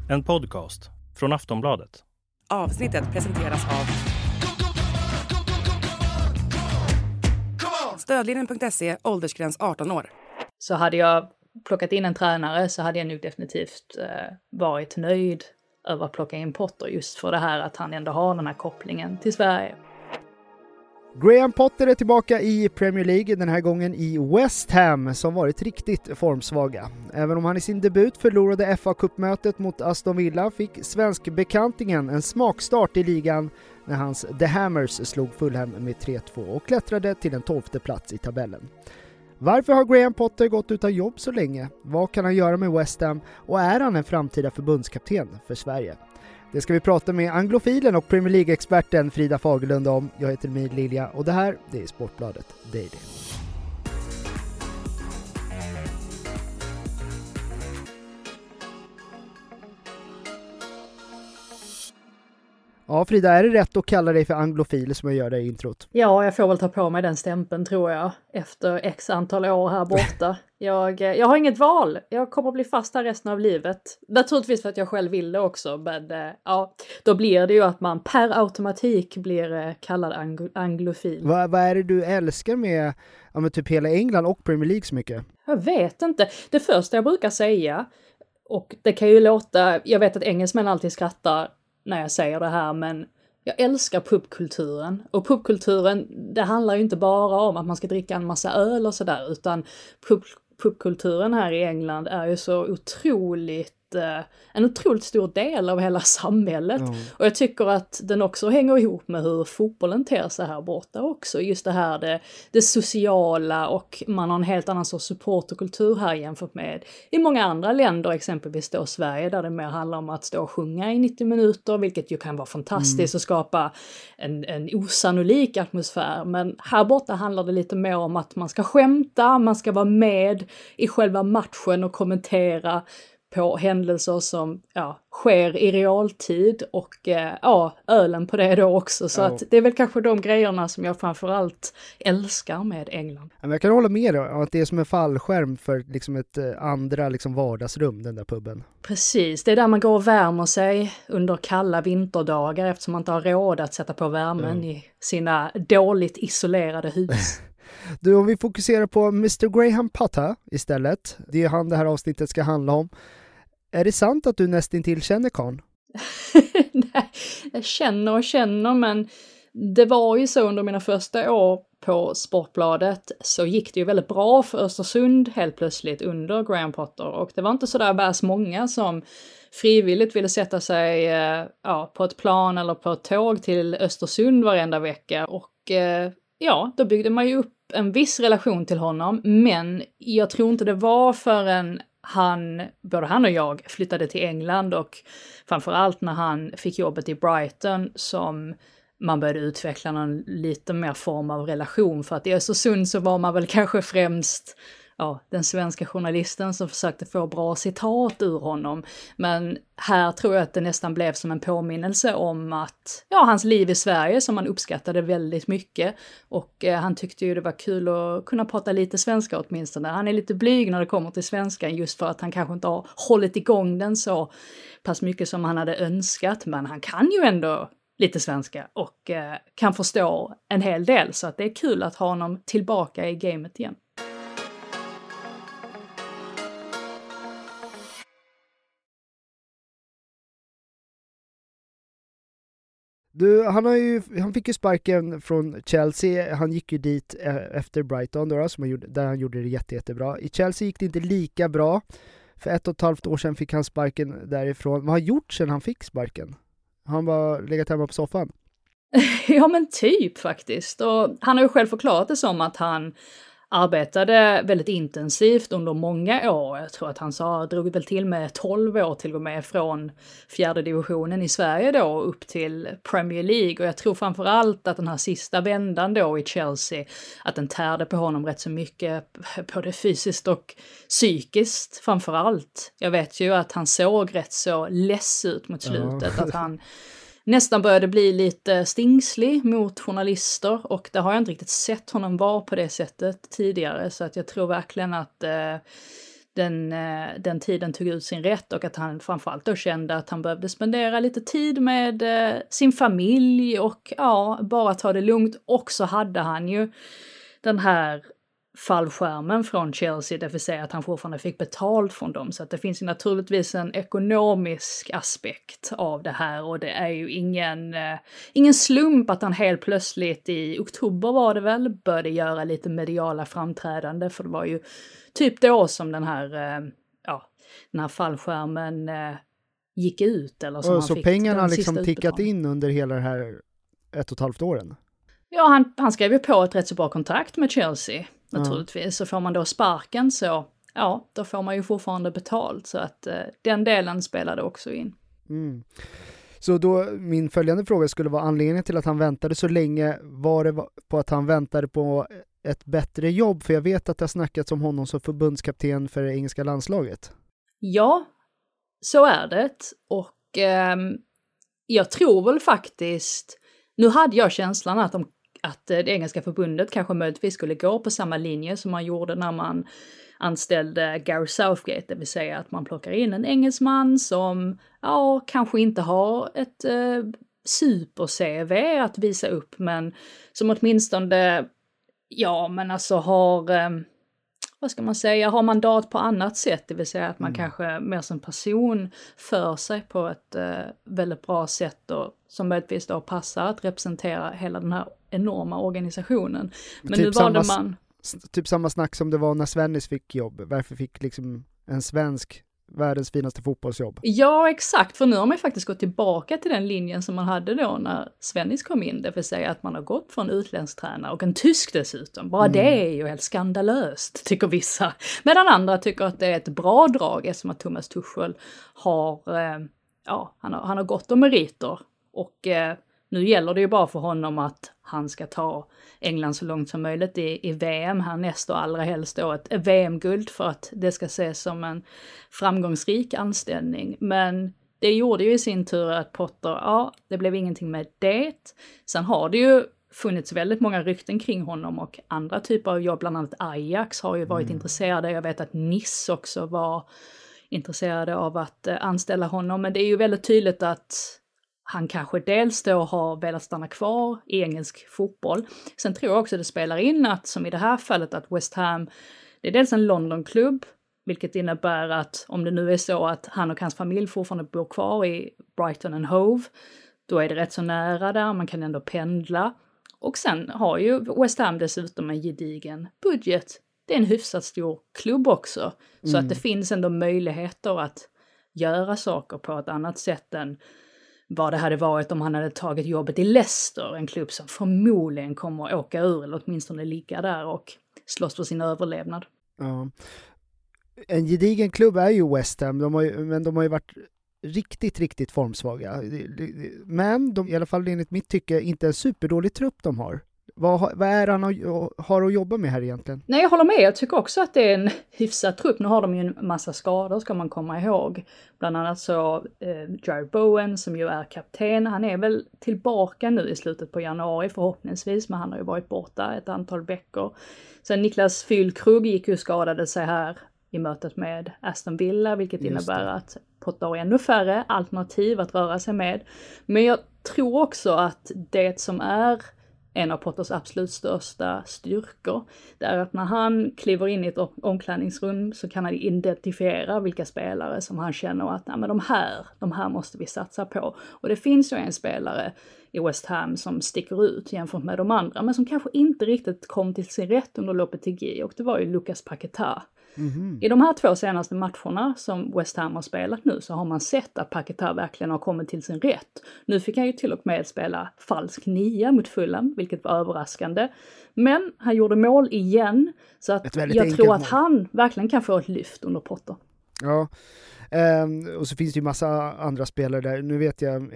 En podcast från Aftonbladet. Avsnittet presenteras av Stödlinjen.se, åldersgräns 18 år. Så hade jag plockat in en tränare så hade jag nog definitivt varit nöjd över att plocka in Potter, just för det här att han ändå har den här kopplingen till Sverige. Graham Potter är tillbaka i Premier League, den här gången i West Ham som varit riktigt formsvaga. Även om han i sin debut förlorade FA-cupmötet mot Aston Villa fick svenskbekantingen en smakstart i ligan när hans The Hammers slog Fulham med 3-2 och klättrade till en 12:e plats i tabellen. Varför har Graham Potter gått utan jobb så länge? Vad kan han göra med West Ham? Och är han en framtida förbundskapten för Sverige? Det ska vi prata med anglofilen och Premier League-experten Frida Fagerlund om. Jag heter Emil Lilja och det här är Sportbladet Daily. Ja, Frida, är det rätt att kalla dig för anglofil som jag gör där i introt? Ja, jag får väl ta på mig den stämpeln tror jag, efter x antal år här borta. Jag har inget val. Jag kommer att bli fast här resten av livet. Naturligtvis för att jag själv vill det också, men ja, då blir det ju att man per automatik blir kallad anglofil. Vad är det du älskar med typ hela England och Premier League så mycket? Jag vet inte. Det första jag brukar säga, och det kan ju låta, jag vet att engelsmän alltid skrattar när jag säger det här, men jag älskar pubkulturen. Och pubkulturen, det handlar ju inte bara om att man ska dricka en massa öl och sådär, utan pubkulturen här i England är ju så en otroligt stor del av hela samhället. Och jag tycker att den också hänger ihop med hur fotbollen ter sig här borta också. Just det här, det sociala, och man har en helt annan sorts supporterkultur här jämfört med i många andra länder, exempelvis då Sverige, där det mer handlar om att stå och sjunga i 90 minuter, vilket ju kan vara fantastiskt och skapa en osannolik atmosfär. Men här borta handlar det lite mer om att man ska skämta, man ska vara med i själva matchen och kommentera på händelser som sker i realtid, och ölen på det då också. Så att det är väl kanske de grejerna som jag framförallt älskar med England. Jag kan hålla med om att det är som en fallskärm för liksom ett andra vardagsrum, den där puben. Precis, det är där man går och värmer sig under kalla vinterdagar eftersom man inte har råd att sätta på värmen i sina dåligt isolerade hus. Du, om vi fokuserar på Mr. Graham Potter istället, det är han det här avsnittet ska handla om. Är det sant att du nästintill känner karln? Nej, jag känner, men det var ju så under mina första år på Sportbladet så gick det ju väldigt bra för Östersund helt plötsligt under Graham Potter, och det var inte så där bara många som frivilligt ville sätta sig på ett plan eller på ett tåg till Östersund varenda vecka, och då byggde man ju upp en viss relation till honom, men jag tror inte det var förrän både han och jag flyttade till England, och framförallt när han fick jobbet i Brighton som man började utveckla någon lite mer form av relation, för att i Östersund så var man väl kanske främst den svenska journalisten som försökte få bra citat ur honom. Men här tror jag att det nästan blev som en påminnelse om att hans liv i Sverige som han uppskattade väldigt mycket. Och han tyckte ju det var kul att kunna prata lite svenska åtminstone. Han är lite blyg när det kommer till svenskan, just för att han kanske inte har hållit igång den så pass mycket som han hade önskat. Men han kan ju ändå lite svenska och kan förstå en hel del. Så att det är kul att ha honom tillbaka i gamet igen. Du, han fick ju sparken från Chelsea. Han gick ju dit efter Brighton då, där han gjorde det jättebra. I Chelsea gick det inte lika bra. För 1,5 år sedan fick han sparken därifrån. Vad har han gjort sedan han fick sparken? Han bara legat hemma på soffan. Ja, men typ faktiskt. Och han har ju själv förklarat det som att han arbetade väldigt intensivt under många år. Jag tror att han drog väl till med 12 år till och med från 4:e divisionen i Sverige då upp till Premier League. Och jag tror framförallt att den här sista vändan då i Chelsea, att den tärde på honom rätt så mycket, både fysiskt och psykiskt framförallt. Jag vet ju att han såg rätt så less ut mot slutet, att han nästan började bli lite stingslig mot journalister, och det har jag inte riktigt sett honom vara på det sättet tidigare, så att jag tror verkligen att den tiden tog ut sin rätt och att han framförallt då kände att han behövde spendera lite tid med sin familj och bara ta det lugnt. Och så hade han ju den här fallskärmen från Chelsea, det vill säga att han fortfarande fick betalt från dem. Så att det finns ju naturligtvis en ekonomisk aspekt av det här och det är ju ingen slump att han helt plötsligt i oktober var det väl började göra lite mediala framträdande, för det var ju typ då som den här fallskärmen gick ut. Eller som så pengarna har liksom tickat in under hela det här 1,5 åren? Ja, han skrev ju på ett rätt så bra kontrakt med Chelsea naturligtvis. Så får man då sparken så, då får man ju fortfarande betalt. Så att den delen spelade också in. Mm. Så då, min följande fråga skulle vara anledningen till att han väntade så länge, var det på att han väntade på ett bättre jobb? För jag vet att det har snackats om honom som förbundskapten för det engelska landslaget. Ja, så är det. Och jag tror väl faktiskt, nu hade jag känslan att det engelska förbundet kanske möjligtvis skulle gå på samma linje som man gjorde när man anställde Gareth Southgate, det vill säga att man plockar in en engelsman som kanske inte har ett super-CV att visa upp, men som åtminstone har mandat på annat sätt, det vill säga att man kanske mer som person för sig på ett väldigt bra sätt och som möjligtvis då passar att representera hela den här enorma organisationen. Men typ nu valde man... Typ samma snack som det var när Svennis fick jobb. Varför fick liksom en svensk världens finaste fotbollsjobb? Ja, exakt. För nu har man faktiskt gått tillbaka till den linjen som man hade då när Svennis kom in. Det vill säga att man har gått från utländsk tränare och en tysk dessutom. Bara det är ju helt skandalöst, tycker vissa. Medan andra tycker att det är ett bra drag eftersom att Thomas Tuchel han har gått om meriter. Och nu gäller det ju bara för honom att han ska ta England så långt som möjligt i VM härnäst och allra helst då ett VM-guld för att det ska ses som en framgångsrik anställning. Men det gjorde ju i sin tur att Potter, det blev ingenting med det. Sen har det ju funnits väldigt många rykten kring honom och andra typer av jobb, bland annat Ajax har ju varit intresserade. Jag vet att Nice också var intresserade av att anställa honom, men det är ju väldigt tydligt att han kanske dels då har velat stanna kvar i engelsk fotboll. Sen tror jag också det spelar in att, som i det här fallet, att West Ham, det är dels en Londonklubb, vilket innebär att om det nu är så att han och hans familj fortfarande bor kvar i Brighton and Hove, då är det rätt så nära där, man kan ändå pendla. Och sen har ju West Ham dessutom en gedigen budget. Det är en hyfsat stor klubb också, så att det finns ändå möjligheter att göra saker på ett annat sätt än vad det hade varit om han hade tagit jobbet i Leicester, en klubb som förmodligen kommer att åka ur eller åtminstone ligga där och slåss för sin överlevnad. Ja. En gedigen klubb är ju West Ham, men de har ju varit riktigt formsvaga. Men de, i alla fall enligt mitt tycke, inte en superdålig trupp de har. Vad är han har att jobba med här egentligen? Nej, jag håller med. Jag tycker också att det är en hyfsad trupp. Nu har de ju en massa skador, ska man komma ihåg. Bland annat så Jared Bowen, som ju är kapten, han är väl tillbaka nu i slutet på januari förhoppningsvis, men han har ju varit borta ett antal veckor. Sen Niklas Füllkrug gick ju skadade sig här i mötet med Aston Villa, vilket innebär att Potter har ännu färre alternativ att röra sig med. Men jag tror också att det som är en av Potters absolut största styrkor, det är att när han kliver in i ett omklädningsrum så kan han identifiera vilka spelare som han känner att men de här måste vi satsa på. Och det finns ju en spelare i West Ham som sticker ut jämfört med de andra, men som kanske inte riktigt kom till sin rätt under Lopetegui, och det var ju Lucas Paquetá. I de här 2 senaste matcherna som West Ham har spelat nu så har man sett att Paquetá verkligen har kommit till sin rätt. Nu fick han ju till och med spela falsk 9 mot Fulham, vilket var överraskande. Men han gjorde mål igen, så att jag tror att han verkligen kan få ett lyft under Potter. Ja, och så finns det ju massa andra spelare där. Nu vet jag,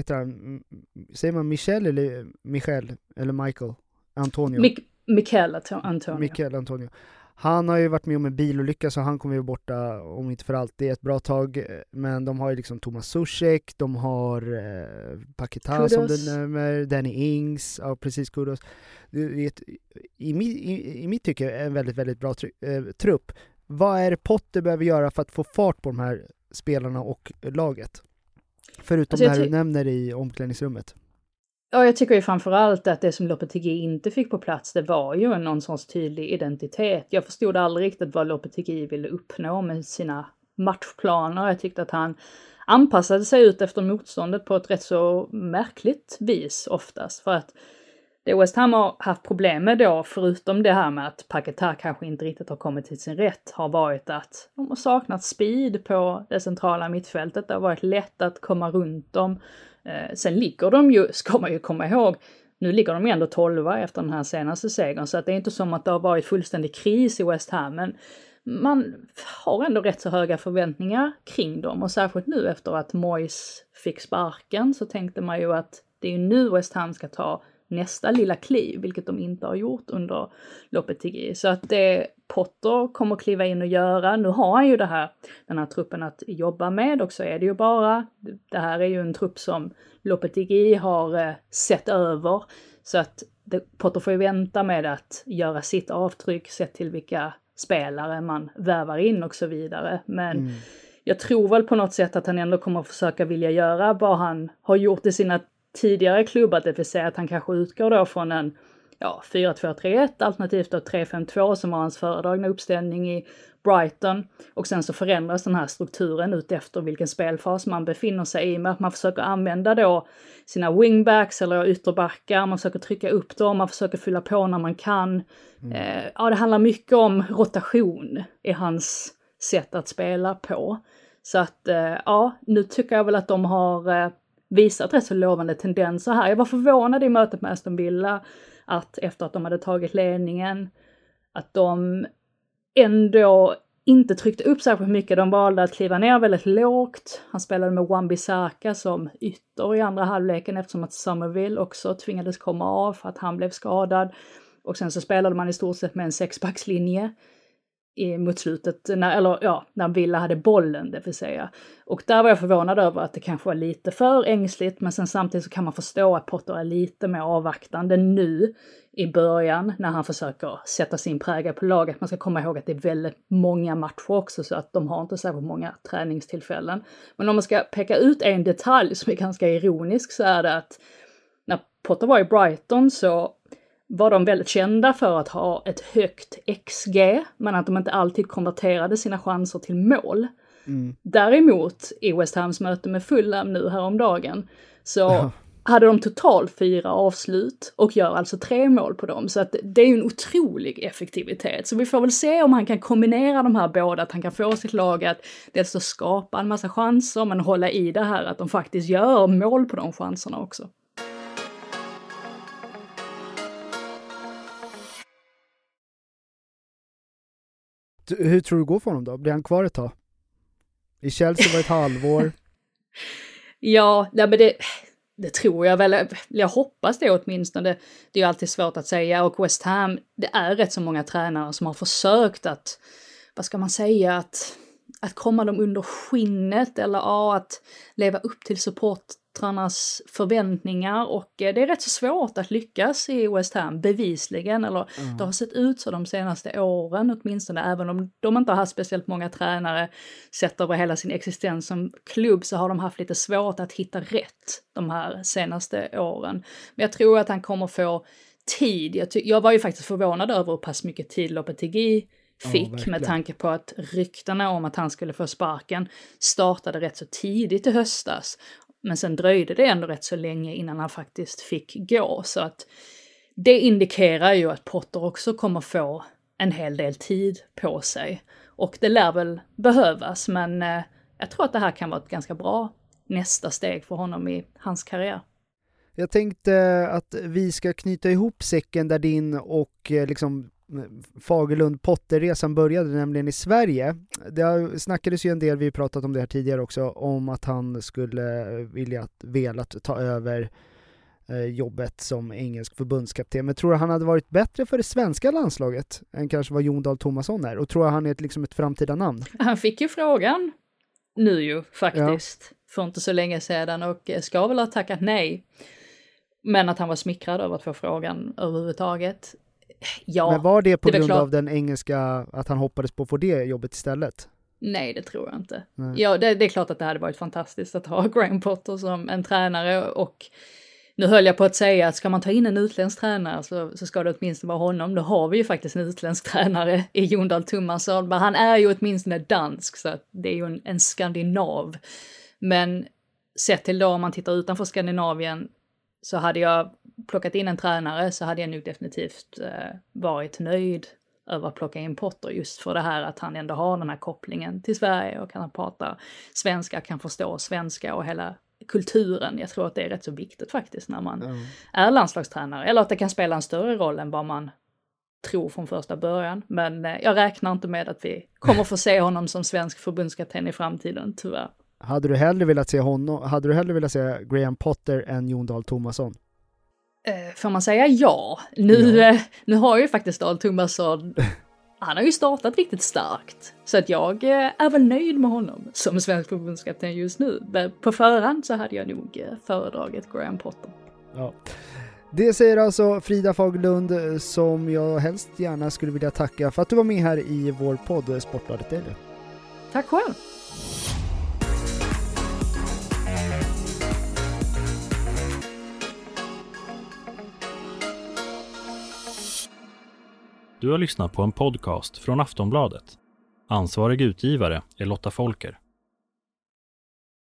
säger man Michel eller Michael Antonio? Michael Antonio. Han har ju varit med om en bilolycka, så han kommer ju borta om inte för alltid ett bra tag. Men de har ju liksom Thomas Soucek, de har Paquetá som du nämner, Danny Ings, ja precis, Kudos. I mitt tycke är en väldigt, väldigt bra trupp. vad är det Potter behöver göra för att få fart på de här spelarna och laget? Förutom alltså det här du nämner i omklädningsrummet. Ja, jag tycker ju framförallt att det som Lopetegui inte fick på plats, det var ju någon sorts tydlig identitet. Jag förstod aldrig riktigt vad Lopetegui ville uppnå med sina matchplaner. Jag tyckte att han anpassade sig ut efter motståndet på ett rätt så märkligt vis oftast. För att det West Ham har haft problem med då, förutom det här med att Paquetá kanske inte riktigt har kommit till sin rätt, har varit att de har saknat speed på det centrala mittfältet. Det har varit lätt att komma runt dem. Sen ligger de ju, ska man ju komma ihåg, nu ligger de ju ändå 12 efter den här senaste segern, så att det är inte som att det har varit fullständig kris i West Ham, men man har ändå rätt så höga förväntningar kring dem, och särskilt nu efter att Moyes fick sparken så tänkte man ju att det är ju nu West Ham ska ta nästa lilla kliv, vilket de inte har gjort under Lopetegui. Så att det Potter kommer att kliva in och göra, nu har han ju den här truppen att jobba med, och så är det ju bara, det här är ju en trupp som Lopetegui har sett över, så att Potter får ju vänta med att göra sitt avtryck, sett till vilka spelare man värvar in och så vidare. Men jag tror väl på något sätt att han ändå kommer att försöka vilja göra vad han har gjort i sina tidigare klubbar, det vill säga att han kanske utgår då från en 4-2-3-1 alternativt då 3-5-2 som var hans föredragna uppställning i Brighton, och sen så förändras den här strukturen ut efter vilken spelfas man befinner sig i, med att man försöker använda då sina wingbacks eller ytterbackar, man försöker trycka upp dem, man försöker fylla på när man kan. Det handlar mycket om rotation i hans sätt att spela på. Så att nu tycker jag väl att de har visat rätt så lovande tendenser här. Jag var förvånad i mötet med Aston Villa att efter att de hade tagit ledningen, att de ändå inte tryckte upp särskilt mycket. De valde att kliva ner väldigt lågt. Han spelade med Wan-Bissaka som ytter i andra halvleken, eftersom att Somerville också tvingades komma av för att han blev skadad. Och sen så spelade man i stort sett med en 6-backslinje mot slutet, när Villa hade bollen, det vill säga. Och där var jag förvånad över att det kanske var lite för ängsligt, men sen samtidigt så kan man förstå att Potter är lite mer avvaktande nu i början när han försöker sätta sin prägel på laget. Man ska komma ihåg att det är väldigt många matcher också, så att de har inte särskilt många träningstillfällen. Men om man ska peka ut en detalj som är ganska ironisk, så är det att när Potter var i Brighton så var de väldigt kända för att ha ett högt XG, men att de inte alltid konverterade sina chanser till mål. Däremot i West Hams möte med Fulham nu häromdagen så hade de totalt 4 avslut och gör alltså 3 mål på dem. Så att det är ju en otrolig effektivitet. Så vi får väl se om han kan kombinera de här båda, att han kan få sitt lag att dels att skapa en massa chanser, men hålla i det här att de faktiskt gör mål på de chanserna också. Hur tror du det går för honom då? Blir han kvar ett tag? I Chelsea var ett halvår. Ja, men det tror jag väl. Jag hoppas det åtminstone. Det är ju alltid svårt att säga. Och West Ham, det är rätt så många tränare som har försökt att, vad ska man säga, att komma dem under skinnet, eller att leva upp till supportrarnas förväntningar, och det är rätt så svårt att lyckas i West Ham bevisligen, eller det har sett ut så de senaste åren åtminstone, även om de inte har haft speciellt många tränare sett över hela sin existens som klubb, så har de haft lite svårt att hitta rätt de här senaste åren. Men jag tror att han kommer få tid. Jag var ju faktiskt förvånad över hur pass mycket tid Lopetegui fick, med tanke på att ryktena om att han skulle få sparken startade rätt så tidigt i höstas. Men sen dröjde det ändå rätt så länge innan han faktiskt fick gå. Så att det indikerar ju att Potter också kommer få en hel del tid på sig. Och det lär väl behövas, men jag tror att det här kan vara ett ganska bra nästa steg för honom i hans karriär. Jag tänkte att vi ska knyta ihop säcken där din och Fagerlund Potter-resan började, nämligen i Sverige. Det snackades ju en del, vi pratat om det här tidigare också, om att han skulle velat ta över jobbet som engelsk förbundskapten. Men tror du han hade varit bättre för det svenska landslaget än kanske vad Jon Dahl Tomasson är? Och tror jag han är ett framtida namn? Han fick ju frågan nu ju faktiskt, för inte så länge sedan, och ska väl ha tackat nej. Men att han var smickrad över att få frågan överhuvudtaget. Ja, men var det på grund klart. av den engelska, att han hoppades på att få det jobbet istället? Nej, det tror jag inte. Nej. Ja, det är klart att det hade varit fantastiskt att ha Graham Potter som en tränare, och nu höll jag på att säga att ska man ta in en utländsk tränare så ska det åtminstone vara honom. Då har vi ju faktiskt en utländsk tränare i Jon Dahl Tomasson, men han är ju åtminstone dansk, så att det är ju en skandinav. Men sett till då, om man tittar utanför Skandinavien, så hade jag plockat in en tränare så hade jag nog definitivt varit nöjd över att plocka in Potter, just för det här att han ändå har den här kopplingen till Sverige och kan prata svenska, kan förstå svenska och hela kulturen. Jag tror att det är rätt så viktigt faktiskt när man är landslagstränare, eller att det kan spela en större roll än vad man tror från första början. Men jag räknar inte med att vi kommer få se honom som svensk förbundskapten i framtiden, tyvärr. Hade du hellre velat se Graham Potter än Jon Dahl Tomasson? Får man säga ja? Nu har ju faktiskt Dahl Tomasson, han har ju startat riktigt starkt. Så att jag är väl nöjd med honom som svensk förbundskapten just nu. Men på förhand så hade jag nog föredragit Graham Potter. Ja. Det säger alltså Frida Fagerlund, som jag helst gärna skulle vilja tacka för att du var med här i vår podd Sportbladet Daily. Tack själv! Du har lyssnat på en podcast från Aftonbladet. Ansvarig utgivare är Lotta Folker.